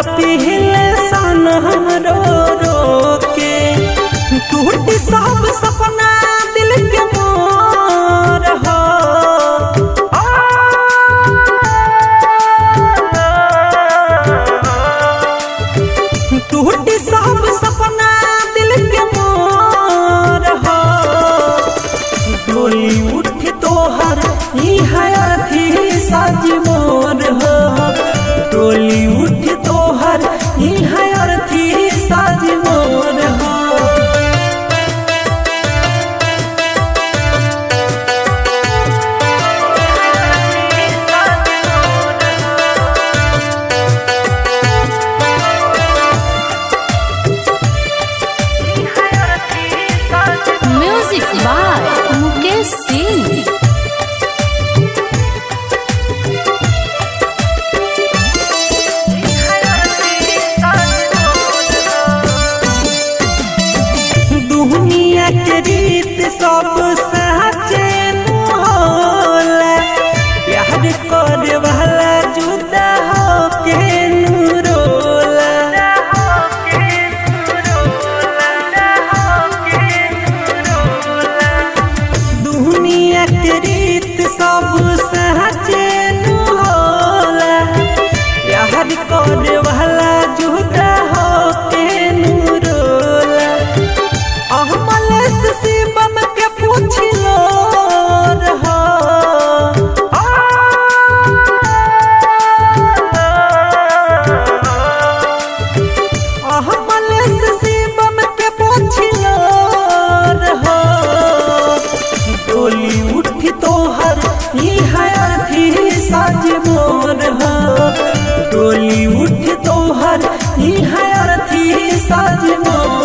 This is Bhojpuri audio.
तड़पिले सन रो रो के टूट सब सपना दिल के मोर हो टूट सब सपना दिल के मोर हो डोली उठ तोहर ई हयाती साज मोर हो डोली उठ तोहर ई हयाती साज मोर हो म्यूजिक बाय मुकेश सिंह। दुनिया के रीत सब सच्चे होला प्यार करे वाला जुदा हो के रोला दुनिया के रीत सब सच्चे होला प्यार करे वाला जुदा हो के रोला अहमलेस शिवम के पूछलो रहो अहमलेस शिवम के पूछलो रहो डोली उठ तोहर ई हयाती साज मोर हो डोली उठ तोहर ई हयाती साज मोर